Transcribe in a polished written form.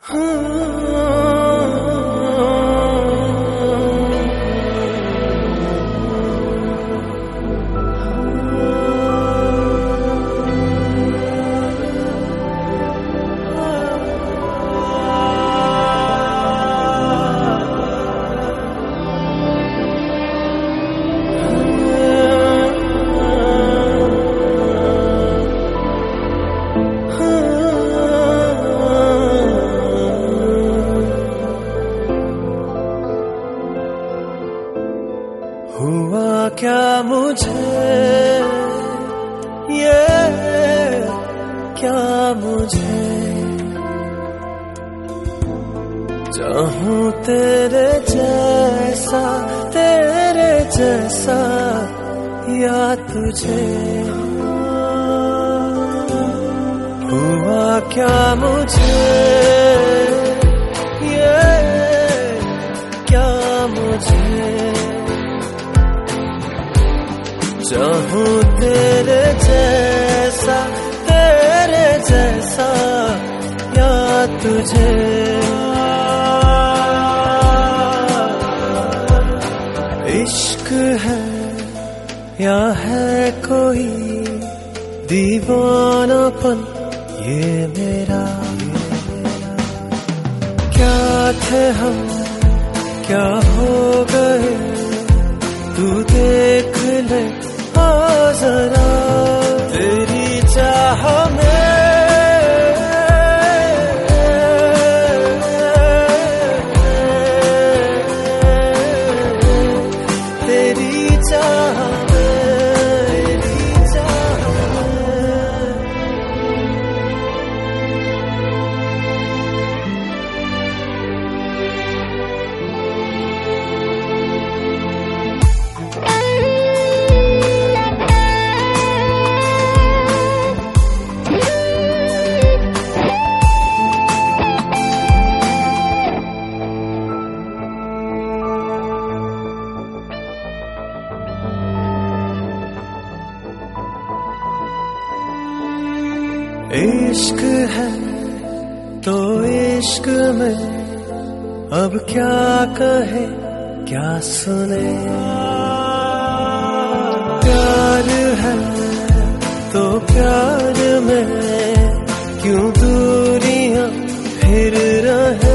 हुआ क्या मुझे ये क्या मुझे चाहूं तेरे जैसा या तुझे। हुआ क्या मुझे ये क्या मुझे चाहूं तेरे जैसा या तुझे। इश्क है या है कोई दीवानापन ये मेरा क्या थे हम क्या हो गए तू देख ले जरा तेरी चाह में तेरी चाह इश्क है तो इश्क में अब क्या कहे क्या सुने। प्यार है तो प्यार में क्यों दूरियां फिर रहे।